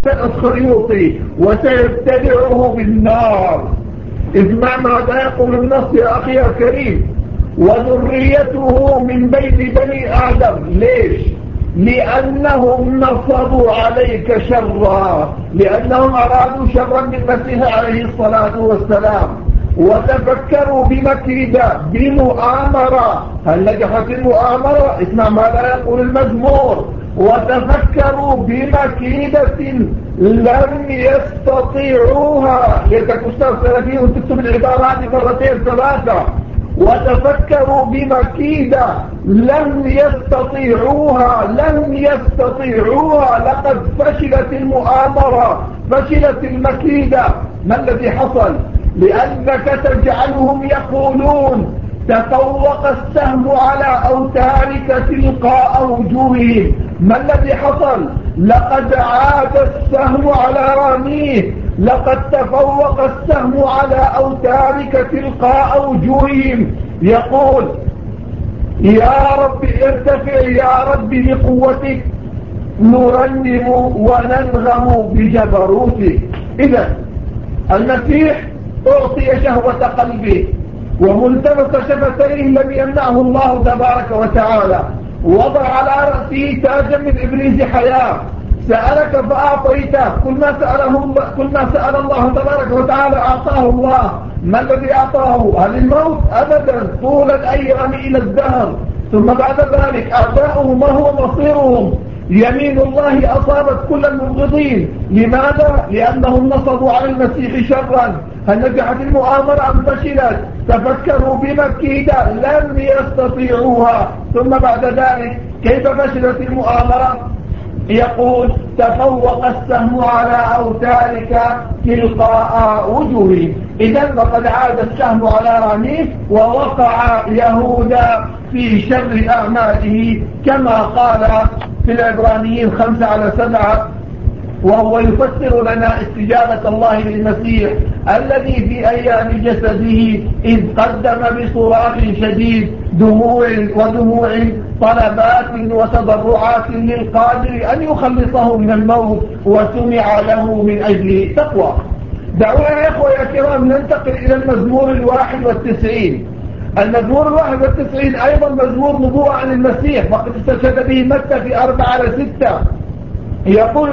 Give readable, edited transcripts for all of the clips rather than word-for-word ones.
الخريوطي وسيبتلعه بالنار. اسمع ماذا يقول النص يا أخي الكريم: وذريته من بين بني آدم. ليش؟ لأنهم نصبوا عليك شرا، لأنهم أرادوا شرا بالمسيح عليه الصلاة والسلام، وتفكروا بمكيدة بمؤامرة. هل نجحت المؤامرة؟ اسمع ماذا يقول المزمور: وتفكروا بمكيدة لم يستطيعوها. ليتك أستاذ سلفي وتكتب العبارات مرتين ثلاثة. وتفكروا بمكيدة لم يستطيعوها، لم يستطيعوها. لقد فشلت المؤامرة، فشلت المكيدة. ما الذي حصل؟ لأنك تجعلهم يقولون تفوق السهم على أوتارك تلقاء وجوههم. ما الذي حصل؟ لقد عاد السهم على راميه، لقد تفوق السهم على أوتارك تلقاء وجوههم. يقول: يا رب ارتفع يا رب بقوتك، نرنم وننغم بجبروتك. إذا المسيح أعطي شهوة قلبه وملتمس شفتيه لم يمنعه الله تبارك وتعالى. وضع على رأسه تاجا من إبريز حياة. سألك فأعطيته. كل ما سأل الله تبارك وتعالى أعطاه الله. ما الذي أعطاه؟ هل الموت؟ أبدا. طول الأيام إلى الدهر. ثم بعد ذلك أعداؤه ما هو مصيرهم؟ يمين الله أصابت كل المبغضين. لماذا؟ لأنهم نصبوا على المسيح شرا. هل نجحت المؤامرة أم فشلت؟ تفكروا بمكيدة لم يستطيعوها. ثم بعد ذلك كيف فشلت المؤامرة؟ يقول: تفوق السهم على أوتارك تلقاء وجوههم. إذن فقد عاد السهم على راميه ووقع يهوذا في شر أعماله كما قال في العبرانيين 5:7، وهو يفسر لنا استجابة الله للمسيح الذي في أيام جسده إذ قدم بصراخ شديد دموع طلبات وتضرعات للقادر أن يخلصه من الموت، وسمع له من أجل تقوى. دعونا يا إخوة يا كرام ننتقل إلى المزمور 91. المزمور 91 أيضا مزمور نبوءة عن المسيح، وقد استشهد به متى في 4:6. يقول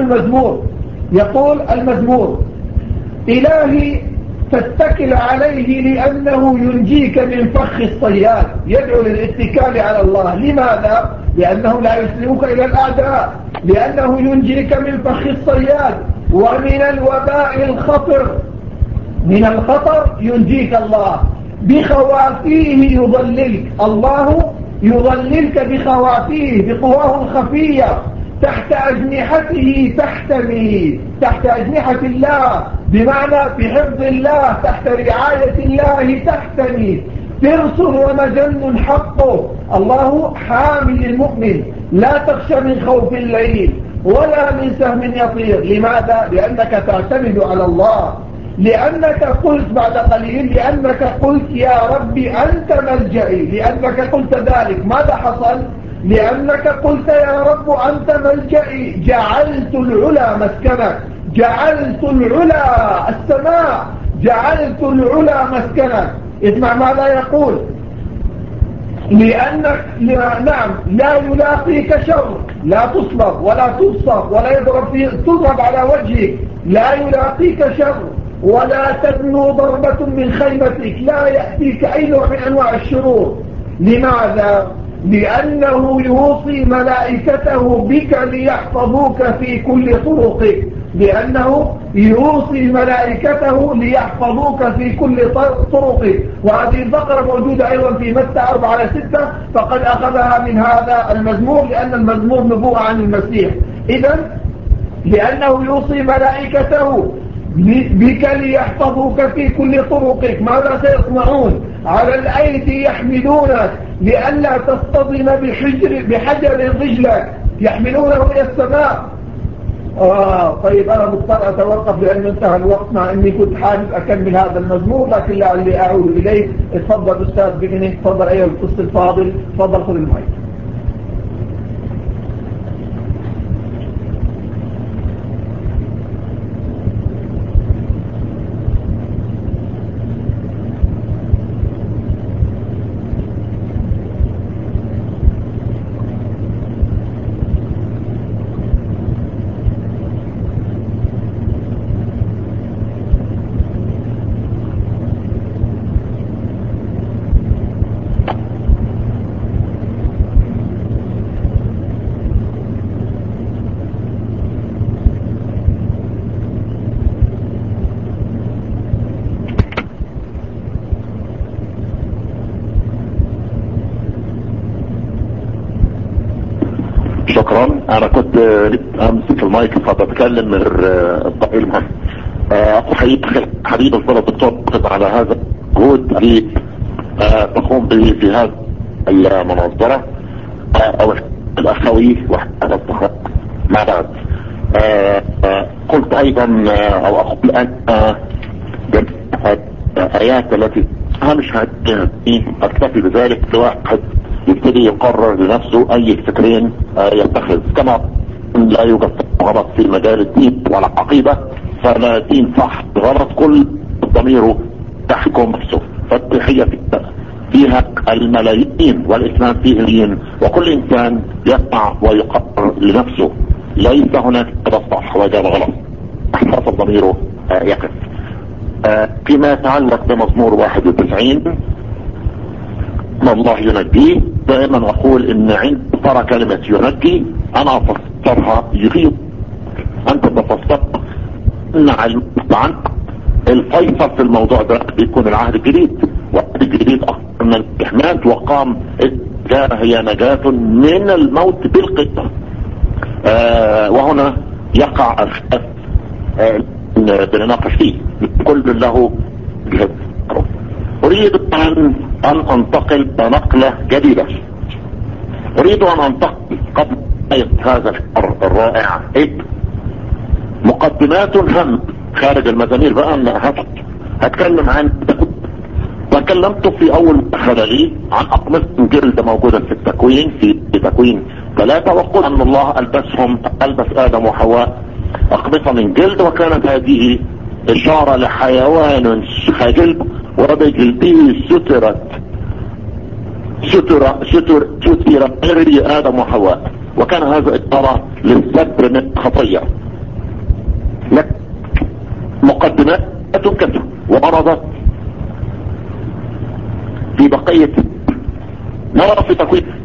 المزمور: إلهي تتكل عليه لأنه ينجيك من فخ الصياد. يدعو للاتكال على الله. لماذا؟ لأنه لا يسلمك إلى الأعداء، لأنه ينجيك من فخ الصياد ومن الوباء الخطر. من الخطر ينجيك الله. بخوافيه يضللك الله، يضللك بخوافيه بقواه الخفية. تحت أجنحته تحتمي، تحت أجنحة الله بمعنى في حفظ الله، تحت رعاية الله تحتمي. ترس ومجن حقه. الله حامي المؤمن. لا تخشى من خوف الليل ولا من سهم يطير. لماذا؟ لأنك تعتمد على الله. لأنك قلت بعد قليل: لأنك قلت يا ربي أنت ملجئي. لأنك قلت ذلك ماذا حصل؟ لأنك قلت يا رب أنت ملجئي. جعلت العلا مسكنك، جعلت العلا السماء، جعلت العلا مسكنك. اسمع ماذا يقول: لأنك نعم لا يلاقيك شر، لا تصلب ولا تبصر ولا تضرب على وجهك. لا يلاقيك شر ولا تدنو ضربة من خيمتك. لا يأتيك أي نوع من أنواع الشرور. لماذا؟ لأنه يوصي ملائكته بك ليحفظوك في كل طرقك. لأنه يوصي ملائكته ليحفظوك في كل طرقك. وهذه الفقرة موجودة أيضا في متى 4:6، فقد أخذها من هذا المزمور، لأن المزمور نبوءة عن المسيح. إذن لأنه يوصي ملائكته بك ليحفظوك في كل طرقك. ماذا سيصنعون؟ على الأيدي يحملونك لئلا تصطدم بحجر رجلك، يحملونه إلى السماء. طيب أنا مضطر أتوقف لأن انتهى الوقت، مع أني كنت حابب أكمل هذا المزمور، لكن لعلي أعود إليه. اتفضل أستاذ بجني، اتفضل أيها القس الفاضل، اتفضل خذ المايك. انا كنت امسك المايك فبتكلم من الضمير المهم. اخو حبيب الفضل الدكتور على هذا الجهود اللي تقوم به في هذه المنظرة او الاخوي وحتى الصحراء مع بعض. قلت ايضا او اقول ان الايات التي مش اكتفي بذلك الواحد يبتدي يقرر لنفسه اي فكرين يتخذ، كما لا يوجد غلط في مجال الدين ولا عقيدة، فلا دين صح غلط، كل ضميره تحكم نفسه. فالتحية فيها الملايين والإسلام فيه الدين، وكل إنسان يسمع ويقرر لنفسه، ليس هناك إجابة صح وإجابة غلط، حسب ضميره يقف. فيما يتعلق بمزمور 91 الله ينجيه، دائما أقول إن عند ترى كلمة ينجي أنا أفسرها يغيب، أنت تفسر مع عنك. الفيصل في الموضوع ده بيكون العهد الجديد، والعهد الجديد أكثر من الإحمال، وقام هي نجاة من الموت بالقطة. وهنا يقع الخلاف بنناقش فيه، كل له جهد. أريد أن أنتقل بنقلة جديدة. أريد أن أنتقل قبل هذا الشهر الرائع مقدمات هم خارج المزامير. بقى أنا هتكلم عن تكلمت في أول خلالي عن أقمصة جلد موجودة في التكوين، في تكوين 3، وقل أن الله ألبس آدم وحواء أقمصة من جلد، وكانت هذه إشارة لحيوان خجل وبجلده ستر عري آدم وحواء، وكان هذا إشارة للستر من الخطية. لك مقدمات كثيرة وردت في بقية نرى في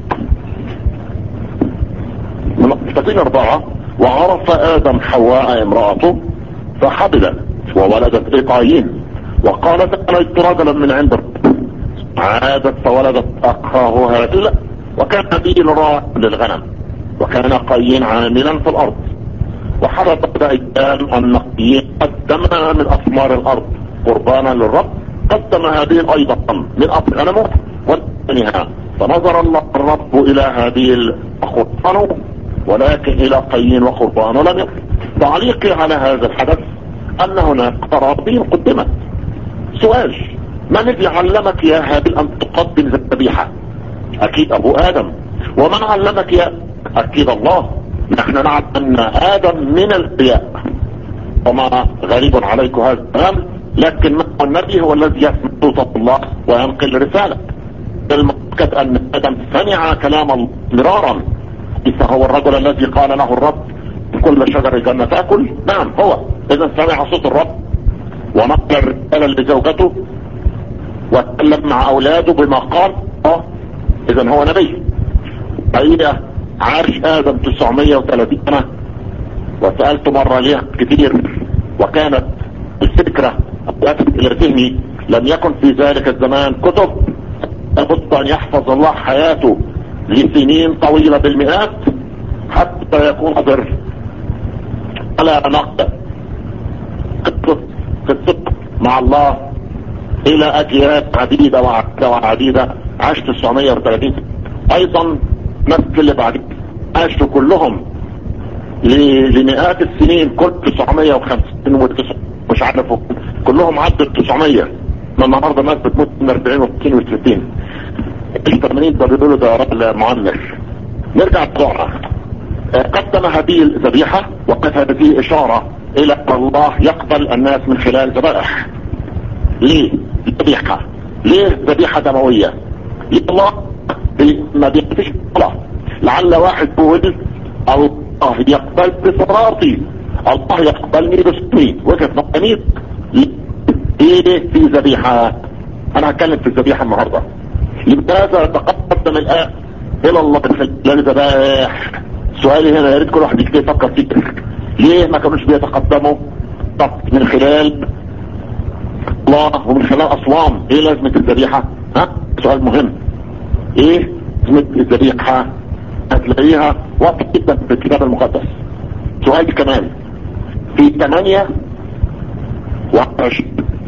تكوين 4. وعرف آدم حواء امرأته فحبلت وولدت قايين، وقالت أنا ولدت رجلا من عند ربي. عادت فولدت أخاه هابيل، وكان هابيل راعٍ للغنم، وكان قايين عاملا في الأرض. وحدث أيام أن قايين قدم من أثمار الأرض قربانا للرب، قدم هابيل أيضا من أثمار غنمه ودنها، فنظر الله الرب إلى هابيل وقربانه، ولكن إلى قايين وقربانه لم يقل. تعليقي على هذا الحدث أن هناك قرابين قدمت. سؤال: من الذي علمك يا هابيل أن تقدم ذبيحة؟ أكيد أبو آدم. ومن علمك يا أكيد الله. نحن نعلم أن آدم من الأنبياء، وما غريب عليكم هذا الكلام، لكن النبي هو الذي يسمع صوت الله وينقل رسالة. المؤكد أن آدم سمع كلام الله مرارا. إذا هو الرجل الذي قال له الرب كل شجر الجنة تأكل؟ نعم هو. إذا سمع صوت الرب ونقل الرسالة لزوجته واتكلم مع أولاده بما قال. إذا هو نبي. أيه عاش آدم 930 سنة، وسألت مرة ليه كتير، وكانت الفكرة أتت إلى ذهني لم يكن في ذلك الزمان كتب، لابد أن يحفظ الله حياته لسنين طويلة بالمئات حتى يكون قادر على نقد قصة مع الله إلى أجيال عديدة وعديدة. عاش 930. أيضا نفس اللي بعد عاشوا كلهم لمئات السنين، كل 950 مش عارف كلهم عدوا 900. من النهارده الناس بتموت من 40 و60 و30. ال 80 ده بيقولوا ده راجل معمر. نرجع بسرعه. قدم هابيل ذبيحه، وقد هذه اشاره الى ان الله يقبل الناس من خلال ذبائح. ليه ذبيحه؟ ليه ذبيحه دمويه؟ الله ما بيقبلش الله. لعل واحد يقول الله يقبل بصلاتي، الله يقبلني بصومي. وجهة نظري ايه في ذبيحه؟ انا هتكلم في الذبيحه النهارده. لماذا تقدم الآن الى الله من خلال ذبائح؟ سؤالي هنا يا ريت كل واحد يفكر فيه. ليه ما كانوش بيتقدموا من خلال الله ومن خلال اصنام؟ ايه لازمه الذبيحه؟ سؤال مهم. ايه لازمه الذبيحه؟ هتلاقيها واضحة جدا في الكتاب المقدس. سؤال كمان في 28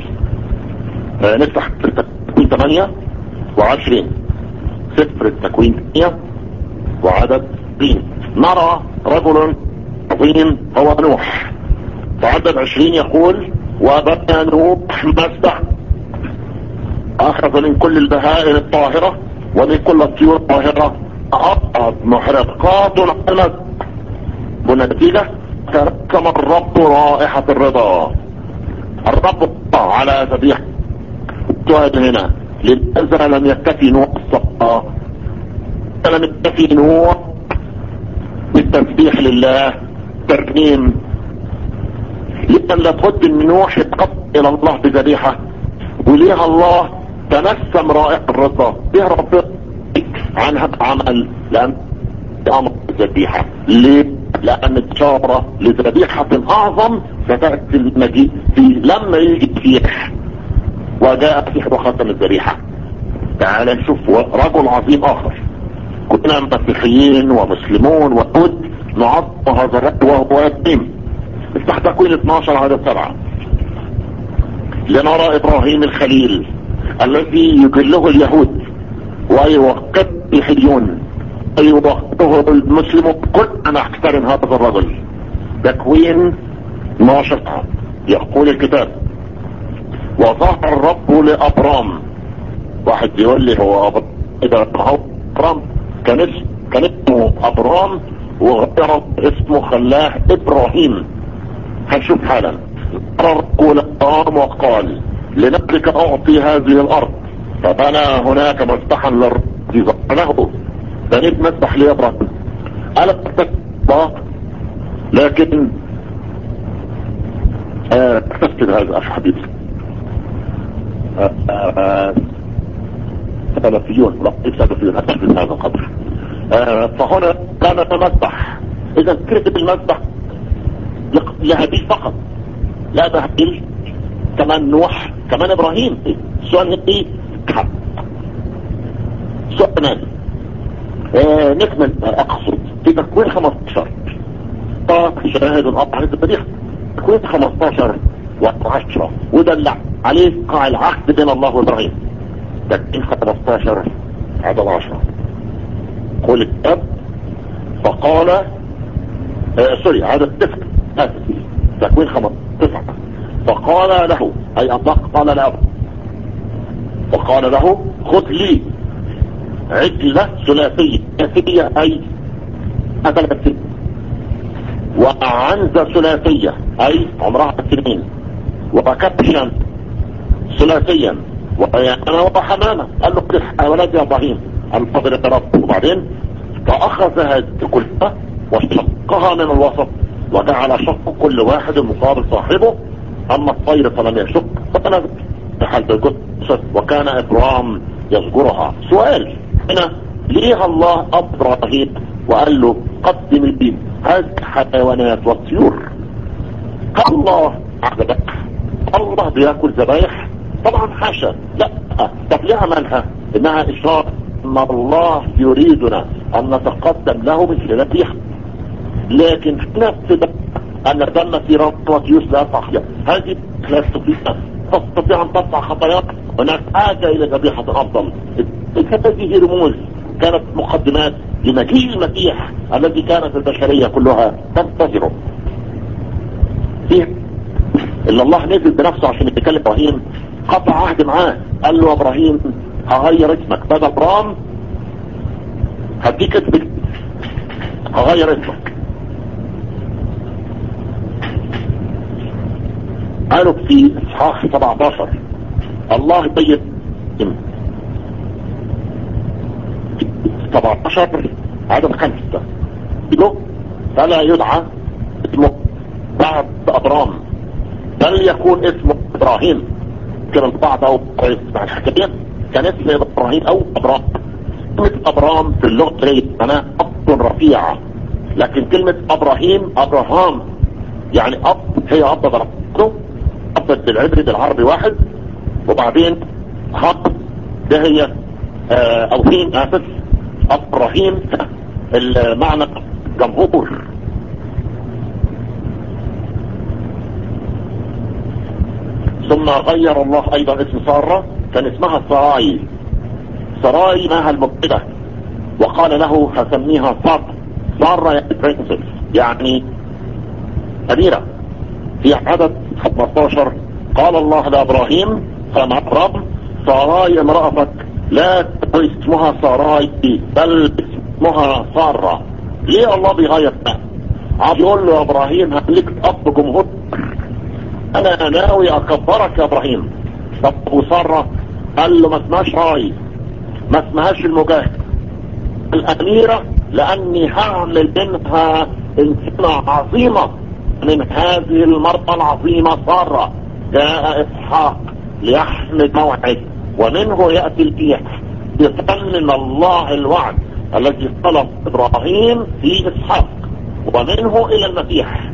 نفتح التكوين 28 سفر التكوين 8 وعدد 20 نرى رجل عظيم هو نوح. فعدد 20 يقول وبنى نوح مسبح اخذ من كل البهائم الطاهرة ومن كل الطيور الطاهرة أربعة محرقات على المسبح. بالنتيجة تركم الرب رائحة الرضا. الرب على ذبيحة. السؤال هنا لماذا لم يكتفي نوح الصلاة؟ لم يكتفي نوح بالتسبيح لله ترنيم؟ لأن لابد من نوح يتقرب إلى الله بذبيحة وليها الله تنسم رائحة الرضا بها ربنا عن هذا العمل لأن أمر الذبيحة. ليه؟ لأن الإشارة لذبيحة أعظم ستأتي المجيء في لما يجي فيح وجاء فيح وختم الذبيحة. تعال نشوف رجل عظيم آخر. كنا مسيحيين ومسلمون ويهود نعظم هذا الرجل وهو يتيم. افتح تكوين 12 عدد 7 لنرى إبراهيم الخليل الذي يجله اليهود ويوقف الحيون ويوقفه المسلم. كلنا نحترم هذا الرجل. تكوين 12 يقول الكتاب وظهر الرب لأبرام. واحد يقول لي هو أبرام كان اسمه أبرام وغير اسمه خلاه إبراهيم. هنشوف حالا. الرب لأبرام وقال لنفسك أعطي هذه الأرض فبنى هناك مسبحا للرب له. بنيت مسبح لإبراهيم. ألا تكتب لكن تكتب هذا أخي حبيبي سلفيون لا سلفيون أكتب هذا القدر. فهنا كان مسبح. إذا كتب المسبح لهابيل فقط لا بهابيل كمان نوح كمان إبراهيم. السؤال ايه سؤال نكمل اقصد في تكوين 15 شاهد الأرض عن التاريخ. تكوين 15 و10 ودل عليه قاع العهد بين الله وإبراهيم. تكوين 15 عدد 10 قول الكتاب فقال عدد 9 تكوين 9 فقال له أي الله قال له فقال له خذ لي عجلة ثلاثية أي أكلت وعنزة ثلاثية أي عمرها 2 وكبشا ثلاثيا وأنا وحمامة. قال له كل حيوانات يا إبراهيم الفضل يا رب. وبعدين فأخذ هذه كلها وشقها من الوسط وجعل شق كل واحد مقابل صاحبه. أما الطير فلم يشق فنزل تحت الجثث وكان إبرام يذكرها. سؤال هنا ليه الله إبراهيم وقال له قدم لي هذه الحيوانات والطيور؟ الله عبدك الله بياكل ذبايح؟ طبعا حاشا لا. طب لها منها انها اشارة ان الله يريدنا ان نتقدم له بالذبيحة. لكن في نفس ان دم في رمضة لا صحيح هذه لا تستطيع ان تدفع خطاياك. هناك حاجة الى ذبيحة افضل. هذه رموز كانت مقدمات لمجيء المسيح الذي كانت البشرية كلها تنتظره فيه. اللي الله نزل بنفسه عشان يتكلم ابراهيم قطع عهد معاه. قال له ابراهيم هغير اسمك بدل ابرام هديك اسمك هغير اسمك. قالوا في اصحاح 17 الله يبين 17 عدد 5 يقول فلا يدعى اسمه بعد ابرام بل يكون اسمه ابراهيم. كان البعض او مع الحكاية كان اسم ابراهيم او ابرام. كلمة ابرام في اللغة انا اب رفيع لكن كلمة ابراهيم ابراهام يعني اب هي اب بربته اب بالعبري بالعربي واحد. وبعدين هاب ده هي او هين اسف ابراهيم المعنى جمهور. ثم غير الله ايضا اسم سارة، كان اسمها سراي، سراي ماها المبتدأ، وقال له هسميها سارة يعني أميرة. في عدد 15 قال الله لإبراهيم فما رب ساراي امرأتك لا اسمها ساراي بل اسمها سارة. ليه الله بيغير ده؟ عم يقول له يا ابراهيم هلك اب جمهور، انا ناوي اكبرك يا ابراهيم. طب وسارة قال له ما اسمهاش راي، ما اسمهاش المجاهد الاميرة، لاني هعمل منها انسانة عظيمة من هذه المرأة العظيمة سارة. جاء اسحاق ليحمل موعد ومنه يأتي الإيح، يتمم الله الوعد الذي طلب ابراهيم في اسحاق ومنه الى المسيح.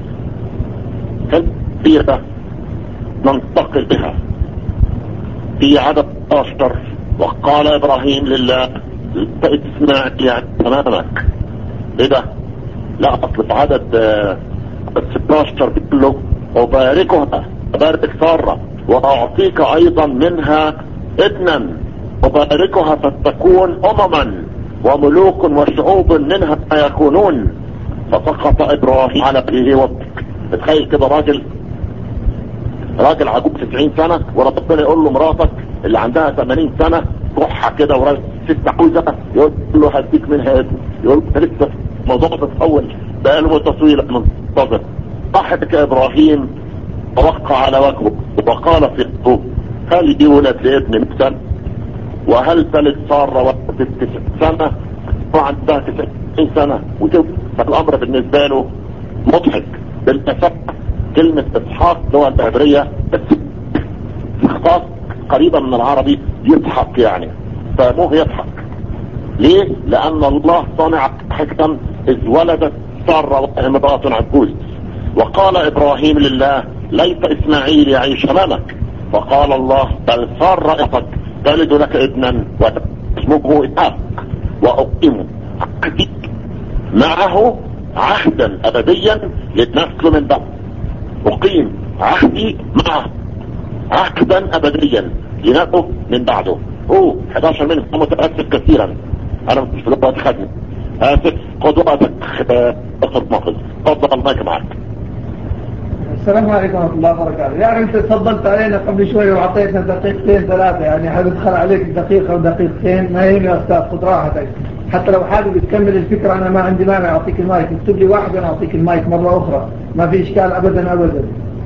كثيرة ننتقل بها في عدد 12 وقال ابراهيم لله اسمع يعني امامك. ايه ده؟ لا اصل في عدد 16 بيقول له وباركها، بارك سارة واعطيك ايضا منها ابنا وباركها فتكون امما وملوك وشعوب منها يكونون. فسقط ابراهيم على وجهه وبكى. تخيل كده راجل عجوز 90 سنة وربنا يقول له مراتك اللي عندها 80 سنة روحها كده وراجل ست عجوزة يقول له هديك منها ابن. يقول له لسه الموضوع تتحول بقاله مدة طويلة منتظر. ضحك ابراهيم ووقع على وجهه وقال في الطوب هل يولد لابن مثل وهل تلد سارة وقت 90 سنة وعندها 90 سنة وتبقى الامر بالنسبة له مضحك. بالتفاق كلمة اسحاق لغة العبرية اختصاص قريبة من العربي يضحك يعني، فموه يضحك. ليه؟ لان الله صنع حكما اذ ولدت سارة وامرأة عجوز. وقال ابراهيم لله ليت اسماعيل يعيش امامك، فقال الله بل سارة تلد لك ابنا واسمه اسحاق واقيم عهدي معه عهدا ابديا للنسل من بعد. اقيم عهدي معه عهدا ابديا لنسل من بعده. 11 منهم متأسف كثيرا، انا مش في الوقت خدني اسف. خد وقتك اخر ماخذ. تفضل المايك معك. السلام عليكم ورحمة الله وبركاته. يعني انت تفضلت علينا قبل شوي وعطيتنا دقيقتين ثلاثة، يعني هدخل عليك دقيقة ودقيقتين ما يهم يا استاذ، خذ راحتك. حتى لو حابب تكمل الفكرة انا ما عندي مانع اعطيك المايك، اكتب لي واحد وانا اعطيك المايك مرة اخرى، ما في اشكال ابدا ابدا.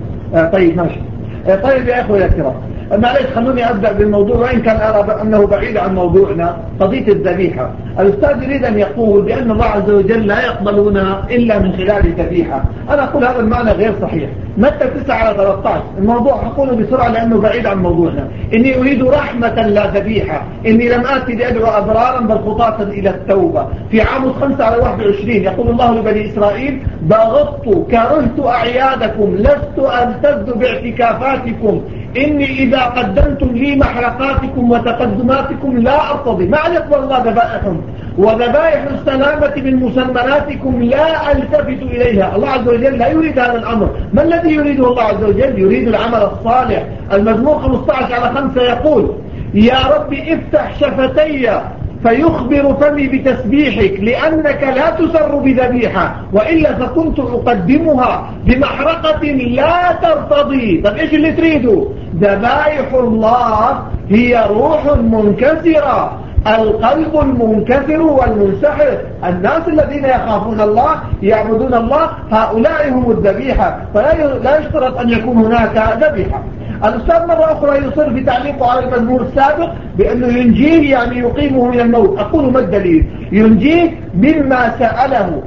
طيب ماشي. طيب يا اخوة يا كرام، معلش خلوني ابدأ بالموضوع وان كان ارى انه بعيد عن موضوعنا. قضية الذبيحة، الاستاذ يريد ان يقول بان الله عز وجل لا يقبلنا الا من خلال الذبيحة. انا اقول هذا المعنى غير صحيح. متى 9:13 الموضوع اقوله بسرعة لانه بعيد عن موضوعنا. اني اريد رحمة لا ذبيحة، اني لم اتي لادعو ابرارا بل خطاة الى التوبة. في عاموس 5:21 يقول الله لبني اسرائيل بغضت كرهت اعيادكم لست التذ باعتكافاتكم إني إذا قدمتم لي محرقاتكم وتقدماتكم لا أرتضي. ما يقبل الله ذبائحهم وذبائح السلامة من مسمناتكم لا ألتفت إليها. الله عز وجل لا يريد هذا الأمر. ما الذي يريده الله عز وجل؟ يريد العمل الصالح. المزمور 15:5 يقول يا رب افتح شفتي فيخبر فمي بتسبيحك لأنك لا تسر بذبيحة وإلا فكنت أقدمها بمحرقة لا ترتضي. طب إيش اللي تريده؟ ذبائح الله هي روح منكسرة، القلب المنكسر والمنسحر. الناس الذين يخافون الله يعبدون الله هؤلاء هم الذبيحة، فلا يشترط أن يكون هناك ذبيحة. الأستاذ مرة أخرى يصر في تعليقه على المزمور السابق بأنه ينجيه يعني يقيمه من الموت. أقول ما الدليل؟ ينجيه مما سأله.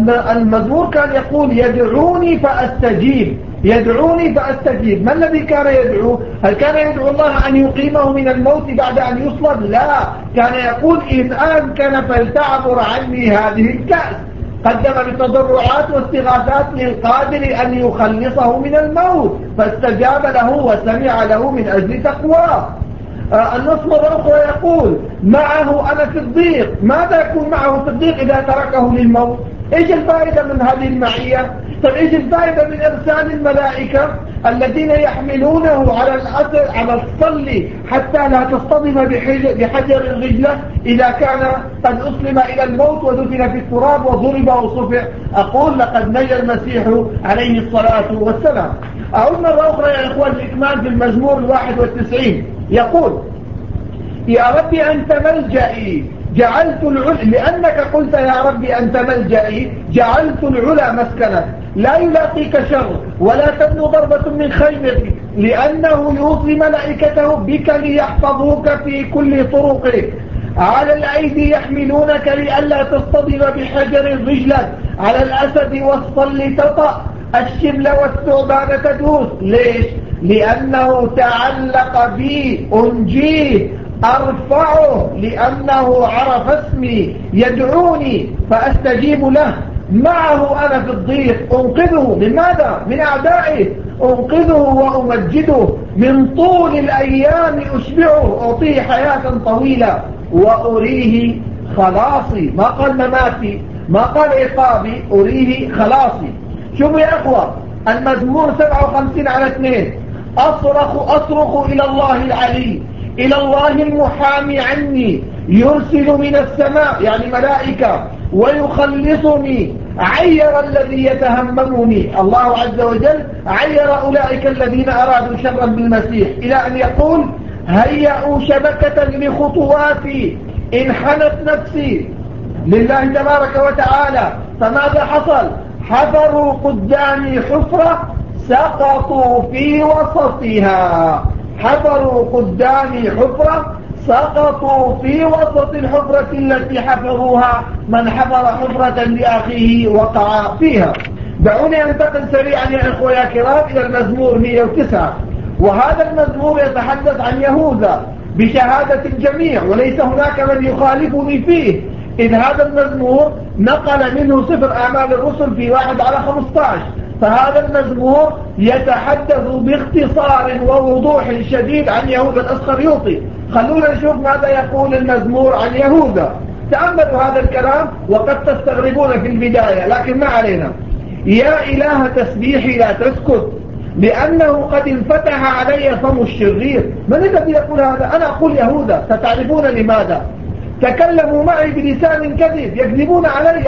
المزمور كان يقول يدعوني فأستجيب، يدعوني فأستجيب. ما الذي كان يدعو؟ هل كان يدعو الله أن يقيمه من الموت بعد أن يصلب؟ لا، كان يقول إن أمكن فلتعبر عني هذه الكأس. قدم بتضرعات واستغاثات للقادر أن يخلصه من الموت فاستجاب له وسمع له من أجل تقواه. النص مرة أخرى يقول معه أنا في الضيق. ماذا يكون معه في الضيق إذا تركه للموت؟ إيش الفائدة من هذه المعية؟ طيب إيش الفائدة من إرسال الملائكة الذين يحملونه على الصل حتى لا تصطدم بحجر الرجلة إذا كان قد أسلم إلى الموت ودفن في التراب وضرب وصفع؟ أقول لقد نجى المسيح عليه الصلاة والسلام. أعود مرة أخرى يا إخوان الإكمال في المزمور 91 يقول يا ربي أنت ملجئي جعلت العلا، لأنك قلت يا ربي أنت ملجئي جعلت العلا مسكنك، لا يلاقيك شر ولا تبنو ضربة من خيمتك، لأنه يوصي ملائكته بك ليحفظوك في كل طرقك. على الأيدي يحملونك لئلا تصطدم بحجر رجلك، على الأسد والصل تطأ، الشبل والثعبان تدوس. ليش؟ لأنه تعلق بي أنجيه أرفعه، لأنه عرف اسمي يدعوني فأستجيب له. معه أنا في الضيق أنقذه. من ماذا؟ من أعدائه. أنقذه وأمجده، من طول الأيام أشبعه، أعطيه حياة طويلة وأريه خلاصي. ما قال مماتي، ما قال عقابي، أريه خلاصي. شوفوا يا أخوة المزمور 57:2 أصرخ إلى الله العلي، إلى الله المحامي عني، يرسل من السماء يعني ملائكة ويخلصني، عير الذي يتهممني. الله عز وجل عير أولئك الذين أرادوا شرا بالمسيح، إلى أن يقول هيئوا شبكة لخطواتي، انحنت نفسي لله تبارك وتعالى. فماذا حصل؟ حفروا قدامي حفرة سقطوا في وسطها. حفروا قدامي حفرة سقطوا في وسط الحفرة التي حفروها. من حفر حفرة لأخيه وقع فيها. دعوني أنتقل سريعا يا إخوة يا كرام إلى المزمور 109. وهذا المزمور يتحدث عن يهوذا بشهادة الجميع، وليس هناك من يخالفني فيه، إذ هذا المزمور نقل منه سفر أعمال الرسل في 1/15. فهذا المزمور يتحدث باختصار ووضوح شديد عن يهوذا الإسخريوطي. خلونا نشوف ماذا يقول المزمور عن يهوذا. تأملوا هذا الكلام وقد تستغربون في البداية، لكن ما علينا. يا إله تسبيحي لا تسكت، لأنه قد انفتح علي فم الشرير. من الذي يقول هذا؟ أنا أقول يهوذا. ستعرفون لماذا. تكلموا معي بلسان كذب، يكذبون علي،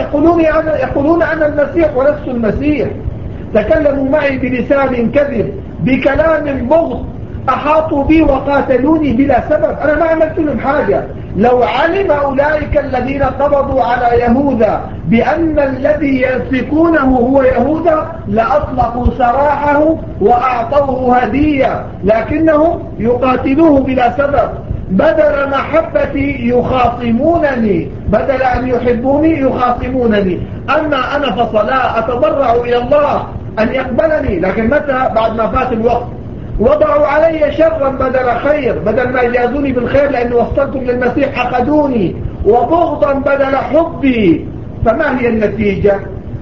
يقولون أنا المسيح ولست المسيح. تكلموا معي بلسان كذب، بكلام بغض، أحاطوا بي وقاتلوني بلا سبب. أنا ما عملت لهم حاجة. لو علم أولئك الذين قبضوا على يهوذا بأن الذي يمسكونه هو يهوذا لأطلقوا سراحه وأعطوه هدية، لكنهم يقاتلوه بلا سبب. بدل محبتي يخاصمونني، بدل أن يحبوني يخاصمونني. أما أنا فصلاة أتضرع إلى الله أن يقبلني، لكن متى؟ بعد ما فات الوقت. وضعوا علي شرا بدل خير، بدل ما يجازوني بالخير لأنه وصلتم للمسيح حقدوني، وبغضا بدل حبي. فما هي النتيجة؟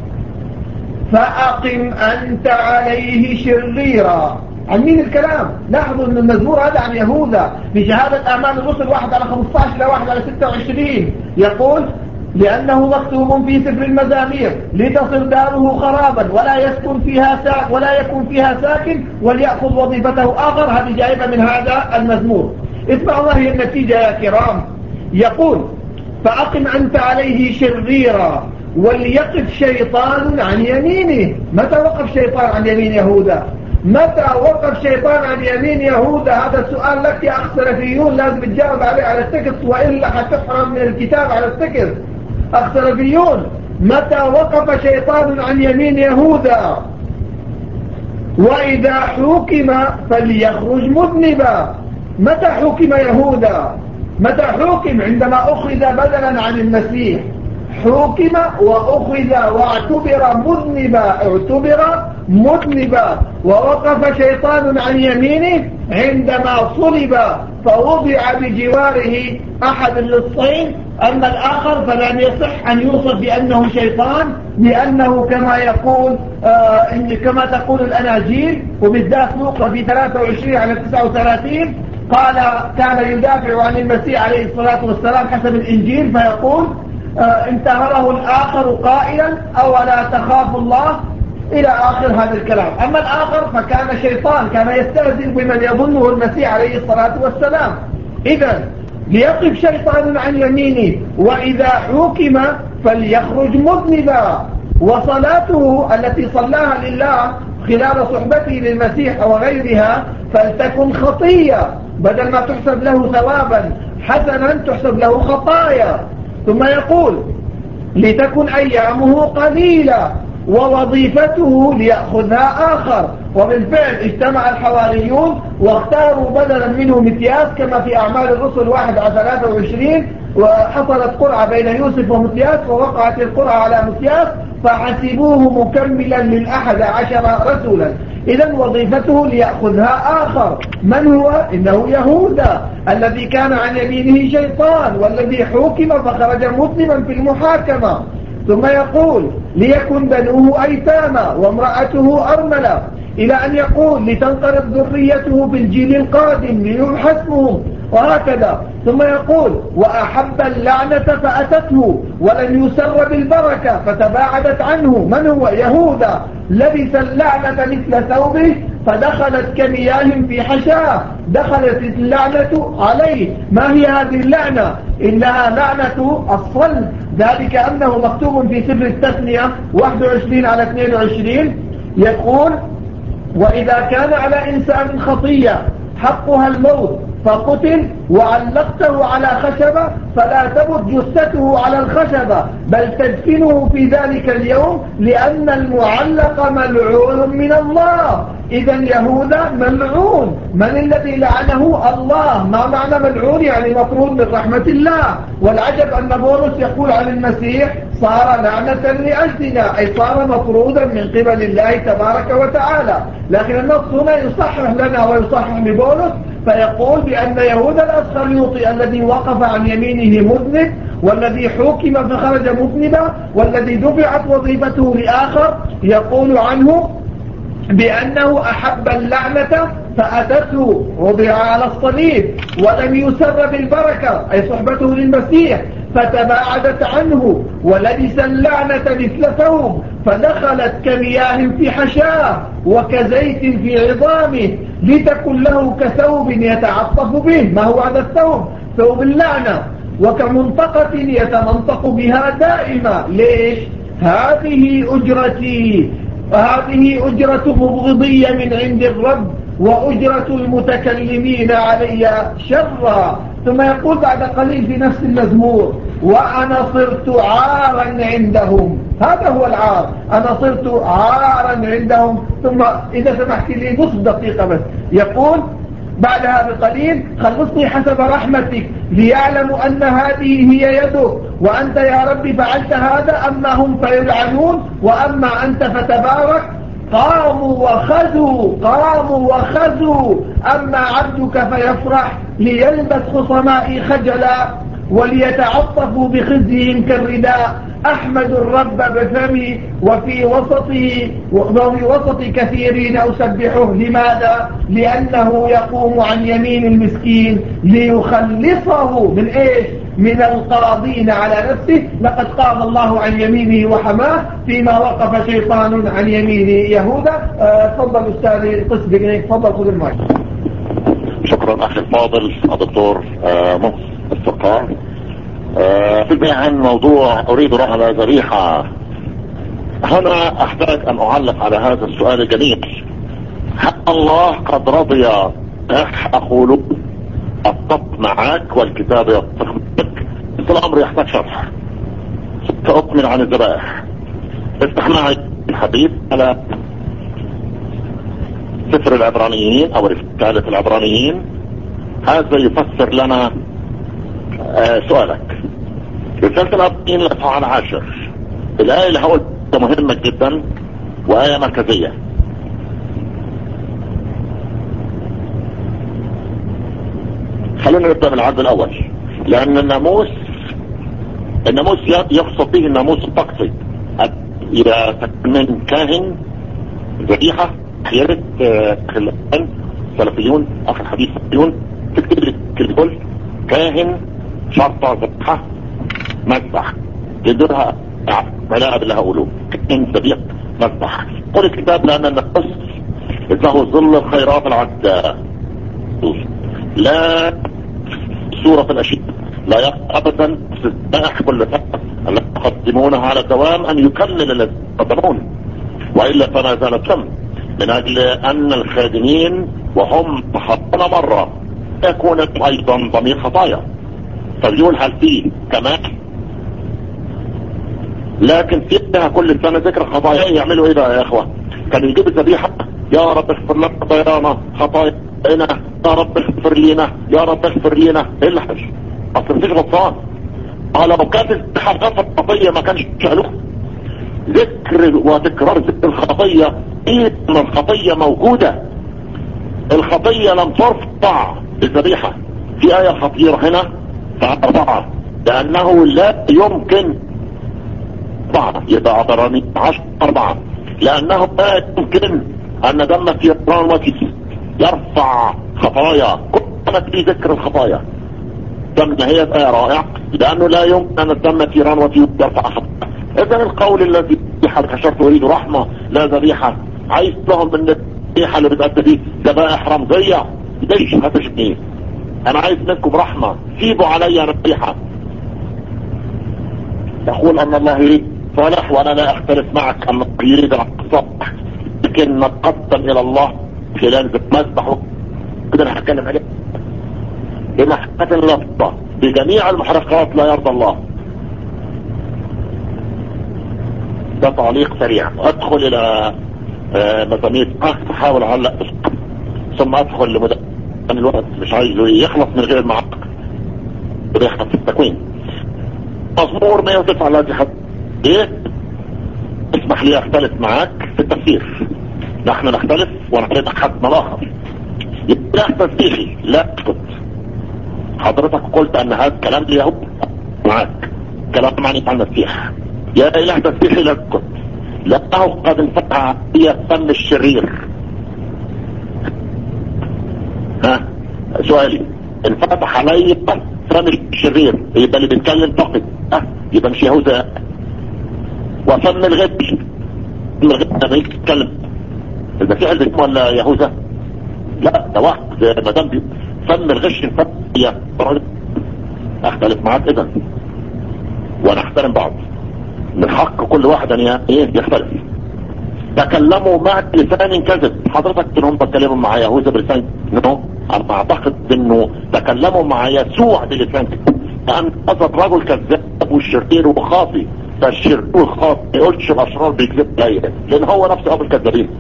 فأقم أنت عليه شريرا. عن مين الكلام؟ لاحظوا أن المزمور هذا عن يهوذا بشهادة أعمال الرسل 1/15 إلى 1/26. يقول لأنه مكتوب في سفر المزامير لتصر داره خرابا ولا يكون فيها ساكن وليأخذ وظيفته آخر. هذه جائبة من هذا المزمور. اسمعوا ما هي النتيجة يا كرام. يقول فأقم أنت عليه شريرا وليقف شيطان عن يمينه. متى وقف شيطان عن يمين يهوذا؟ متى وقف شيطان عن يمين يهوذا؟ هذا السؤال لك يا أخ سلفيون، لازم تجاوب عليه على التكست، وإلا حتحرم من الكتاب على التكست. أخ سلفيون، متى وقف شيطان عن يمين يهوذا؟ وإذا حكم فليخرج مذنبا. متى حكم يهوذا؟ متى حكم؟ عندما أخذ بدلا عن المسيح. حكم وأخذ واعتبر مذنبا، اعتبر مذنبا. ووقف شيطان عن يمينه عندما صلب فوضع بجواره أحد اللصين. أما الآخر فلن يصح أن يوصف بأنه شيطان، لأنه كما يقول كما تقول الأناجيل، وبالذات لوقا في 23/39 قال كان يدافع عن المسيح عليه الصلاة والسلام حسب الإنجيل فيقول انتهره الآخر قائلا أولا تخاف الله إلى آخر هذا الكلام. أما الآخر فكان شيطان، كان يستهزئ بمن يظنه المسيح عليه الصلاة والسلام. إذن ليقف شيطان عن يمينه، وإذا حكم فليخرج مذنبا. وصلاته التي صلاها لله خلال صحبته للمسيح وغيرها فلتكن خطية، بدل ما تحسب له ثوابا حسنا تحسب له خطايا. ثم يقول لتكن أيامه قليلة ووظيفته ليأخذها آخر. وبالفعل اجتمع الحواريون واختاروا بدلا منه متياس كما في أعمال الرسل 1:23، وحصلت قرعة بين يوسف ومتياس ووقعت القرعة على متياس فحسبوه مكملا لل11 رسولا. إذن وظيفته ليأخذها آخر. من هو؟ إنه يهوذا الذي كان عن يمينه شيطان والذي حكم فخرج مسلما في المحاكمة. ثم يقول ليكن بنوه أيتاما وامرأته أرملة، إلى أن يقول لتنقرض ذريته بالجيل القادم ليحسمهم، وهكذا. ثم يقول وأحب اللعنة فأتته ولن يسر بالبركة فتباعدت عنه. من هو؟ يهوذا لبس اللعنة مثل ثوبه فدخلت كمياه في حشاه، دخلت اللعنة عليه. ما هي هذه اللعنة؟ إنها لعنة الصلب، ذلك أنه مكتوب في سفر التثنية 21:22 يقول وإذا كان على إنسان خطية حقها الموت فقتل وعلقته على خشبة فلا تبت جثته على الخشبة بل تدفنه في ذلك اليوم لأن المعلق ملعون من الله. إذن يهوذا ملعون. من الذي لعنه؟ الله. ما معنى ملعون؟ يعني مطرود من رحمة الله. والعجب أن بولس يقول عن المسيح صار لعنة لأجلنا، أي صار مطرودا من قبل الله تبارك وتعالى. لكن النص هنا يصحح لنا ويصحح لبولس فيقول بأن يهوذا الأسخريوطي الذي وقف عن يمينه مذنب والذي حكم فخرج مذنبا والذي دفعت وظيفته لآخر يقول عنه بأنه أحب اللعنة فأتته وضع على الصليب ولم يسر بالبركة أي صحبته للمسيح فتباعدت عنه ولبس اللعنة مثل ثوب فدخلت كمياه في حشاه وكزيت في عظامه لتكن له كثوب يتعطف به. ما هو هذا الثوب؟ ثوب اللعنة. وكمنطقة يتمنطق بها دائما. ليش؟ هذه أجرتي، وهذه أجرة مبغضية من عند الرب وأجرة المتكلمين علي شرا. ثم يقول بعد قليل في نفس المزمور وأنا صرت عارا عندهم. هذا هو العار، أنا صرت عارا عندهم. ثم إذا سمحت لي نصف دقيقة بس يقول بعدها بقليل خلصني حسب رحمتك ليعلموا أن هذه هي يدك وأنت يا رب فعلت هذا. أما هم فيلعنون وأما أنت فتبارك. قاموا وخذوا أما عبدك فيفرح ليلبس خصمائي خجلا وليتعطفوا بخزيهم كالرداء. أحمد الرب بفمي وفي وسط كثيرين أسبحه. لماذا؟ لأنه يقوم عن يمين المسكين ليخلصه من إيش؟ من القاضين على نفسه. لقد قام الله عن يمينه وحماه فيما وقف شيطان عن يمين يهوذا. تفضل أستاذي قس بقنيك، تفضل خذ المايك. شكرا أخي الفاضل الدكتور مصر الفقار. في البداية عن موضوع أريد رحلة ذبيحة. هنا أحتاج أن أعلق على هذا السؤال الجميل. هل الله قد رضي أقول أتفق معك والكتاب يتفق معك؟ الأمر يحتاج شرح. سأكمل عن الذبائح. افتح معي الحديث على سفر العبرانيين أو رسالة العبرانيين. هذا يفسر لنا سؤالك. رسالة العبرانيين الأصحاح 10 الآية اللي هقول مهمة جدا وآية مركزية. خلينا نبدأ من العدد الأول، لأن الناموس يقصد به الناموس الطقسي. إذا من كاهن ذبيحة خيرت الآن سلفيون آخر حديث سلفيون تكتب لي كل كاهن شرطة ذبحة مذبح يدورها ملاء بالله أقوله كاهن ذبيح مذبح. قل الكتاب لأن النفس له ظل الخيرات العداء لا صورة الأشياء لا يقع أبدا استثناء كل فترة التي يقدمونها على الدوام أن يكمل الذين يقدمون، وإلا فما زالت تم من أجل أن الخادمين وهم خطنا مرة يكون أيضا ضمير خطايا. فبيقول هل فيه كمان لكن فيها كل سنة ذكر خطايا يعملوا ايه بقى يا اخوة؟ كان يجيب الذبيحة يا رب اغفر لنا خطايانا خطايانا يا رب اغفر لنا يا رب اغفر لنا. ايه اللي حش اصل مفيش غطان على لو كانت الذبيحة غفر خطية ما كانش شعلوه ذكر وتكرار ذكر الخطية. ايه ما الخطية موجودة، الخطية لم ترفع بالذبيحة. في آية خطيرة هنا في 4 لأنه لا يمكن 4 يبقى عبراني 10 لأنه لا يمكن أن دم تيران وكيس يرفع خطايا. كانت في ذكر الخطايا دم هي آية رائعة لأنه لا يمكن أن الدم تيران وكيس يرفع خطايا. إذن القول الذي حشرت أريد رحمة لا ذبيحة عايز لهم من الذبيحة اللي بتأدي فيه ذبائح رمزية ليش هتشبيه؟ أنا عايز منكم رحمة سيبوا علي ذبيحة. يقول أن الله يريد صالح وأنا لا أختلف معك أن يريد الصالح، لكن نتقدم إلى الله خلال مذبح كده أنا هتكلم عليه بمحكة اللفظة بجميع المحرقات لا يرضى الله. ده تعليق سريع. أدخل إلى مزامير أحاول أعلق ثم أدخل لمدة الوقت مش عايزه يخلص من غير المعقق بيخلص في التكوين. مزمور 109 الذي حد ايه اسمح لي اختلف معاك في التفسير. نحن نختلف ونعرض حدنا الاخر يبقى تفسيري لا اسكت. حضرتك قلت ان هذا كلام اليهود معاك كلام معني عن المسيح يا اله تفسيري لا اسكت لانه قد انفتح هي فم الشرير. ها سؤالي انفتح علي فم الشرير يبقى اللي بيتكلم فقط يبقى مش يهوذا وفم الغبي ده بيتكلم المسيح اللي ولا يهوذا؟ لا ده واحد ما دام فم الغش الفتية. اختلف معاك اذا ونحترم بعض من حق كل واحد ان يختلف. تكلموا مع لسان كذب. حضرتك انهم بتكلموا مع يهوذا بلسان نو انا اعتقد انه تكلموا مع يسوع بلسان كذب لان هذا الرجل كذاب والشرير وخاطي. فالشرير والخاطي ما يقولش الاشرار بيكذب عليه لان هو نفسه ابو الكذابين.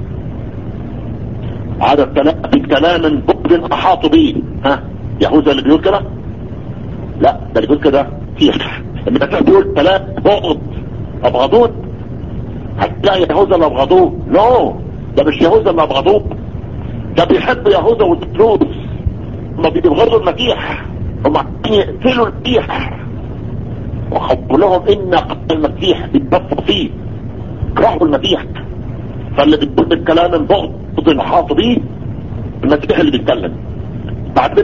عدد كلام بغض احاطوا به. ها يهوذا اللي بيقول كده؟ لا ده اللي بيقول كده فيح. لما بيقول كلام بغض ابغضوه هتلاقي يهوذا اللي ابغضوه. نو ده مش يهوذا اللي ابغضوه ده بيحب يهوذا والفلوس. هم بيبغضوا المسيح هم عايزين يقتلوا المسيح وخبوا لهم ان قتل المسيح بيتبصوا فيه كرهوا المسيح. فاللي بيقول بالكلام البغض انحاطوا بيه المسيح اللي بيتكلم. بعدين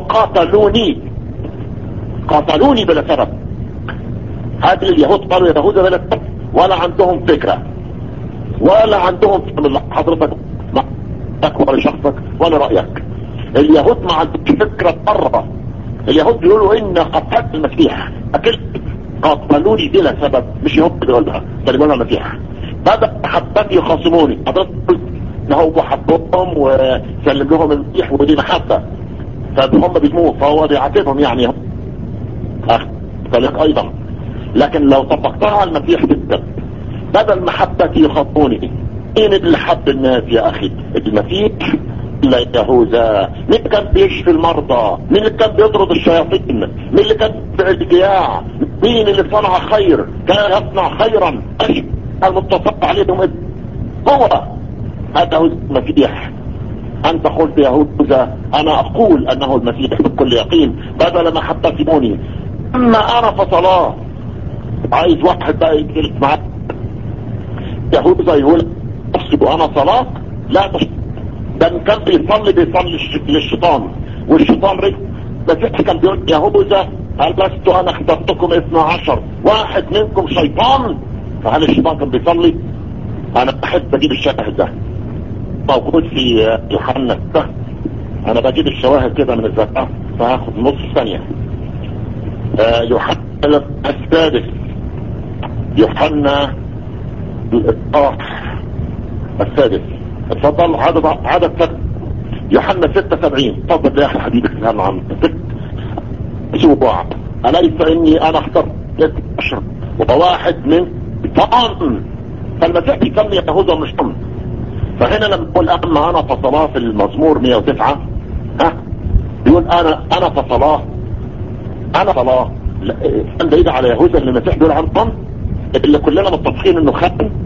قاتلوني بلا سبب. هذه اليهود قالوا يهوذا بلا سبب ولا عندهم فكرة ولا عندهم حضرتك ولا شخصك ولا رأيك. اليهود ما عندهم فكرة بره. اليهود بيقولوا ان قتلت المسيح اكلت قاتلوني بلا سبب مش يهود بيقولها ده بيقولها المسيح. بدأ حبات يخاصموني. حضرتك قلت ان هو حبهم وسلم لهم المسيح ودي محبة فهم بيسموه فهو بيعاتبهم يعني اختلف ايضا. لكن لو طبقتها على المسيح بالذات بدل محبتي يخاطبوني مين اللي حب الناس يا اخي؟ المسيح لا يهوذا. مين كان بيشفي المرضى؟ مين اللي كان بيطرد الشياطين؟ مين اللي كان بالجياع؟ مين اللي صنع خير كان يصنع خيرا المتصف عليهم هو هذا هو المسيح. انت قلت يهوذا انا اقول انه المسيح بكل يقين بدل محبتي. اما انا فصلاه عايز واحد بقى يجلس معاك يهوذا يقول اصب انا صلاة لا ده كان بيصلي للشيطان والشيطان رجع. المسيح كان بيقول يهوذا هل لست انا اخترتكم 12 واحد منكم شيطان؟ فهل الشيطان كان بيصلي؟ انا احب اجيب الشاهد ده موجود في يوحنا ده. انا بجيب الشواهد كده من الذكاء فهاخد نص ثانية. يوحنا السادس، يوحنا السادس، اتفضل. عدد يوحنا 76. اتفضل يا اخي حبيبي الكلام عن 6 اسبوع. اليس اني انا اخترت 12 وواحد من طعام. فالمسيح بيسمي يهوذا مش طن. فهنا لما يقول اما انا فصلاه في المزمور 109 بيقول انا فصلاه كان بعيد على يهوذا اللي المسيح بيقول عن طن، اللي كلنا متفقين انه خاتم